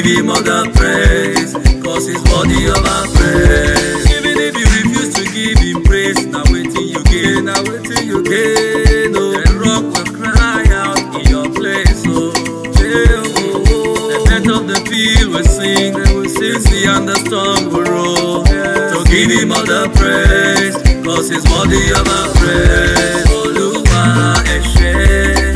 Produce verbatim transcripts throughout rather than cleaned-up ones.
give him all the praise, cause he's worthy of our praise. Even if you refuse to give him praise, now waiting you gain, now waiting you gain. Oh, the rock will cry out in your place. Oh, Jehovah. The death of the field will sing, they will sing, sea and the storm will roll. So give him all the praise, cause he's worthy of our praise. Oluwa Eshe.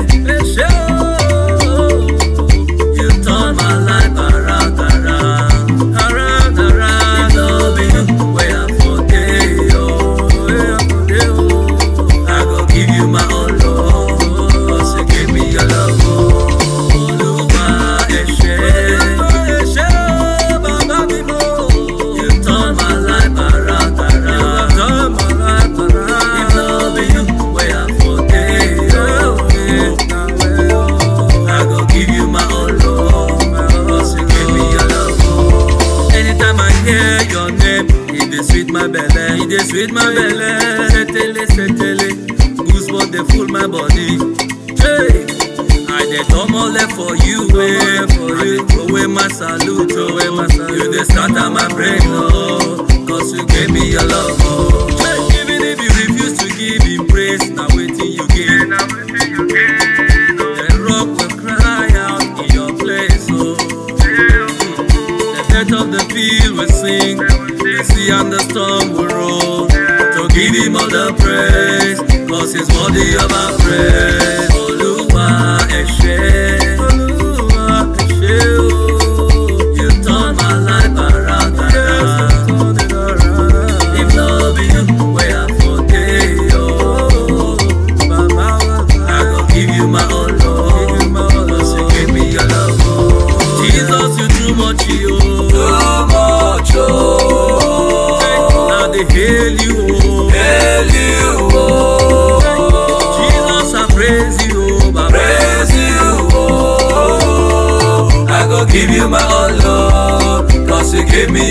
My belly, it is sweet my belly. Settle, settle, boost what they fool my body. Hey, I did all left for you, way for you. Throw away my salute, throw away my salute. You the start of my brain, oh, cause you gave me your love, oh. Hey, even if you refuse to give him praise, now waiting you gain, now waiting you gain. The rock will cry out in your place, oh. The death of the field will sing, the sea and the storm will roll. So give him all the praise, cause he's worthy of our praise. Oluwa Eshe, Oluwa Eshe, oh. You turn my life around, around. If love be you, where I forget, oh. I gon' give you my all, Lord, cause you gave me your love, oh. Jesus, you too much, oh. Too much, oh. They hail you, oh. Hail you, oh. Jesus, I praise you, oh. I praise you, oh. I go give you my all, Lord, cause you gave me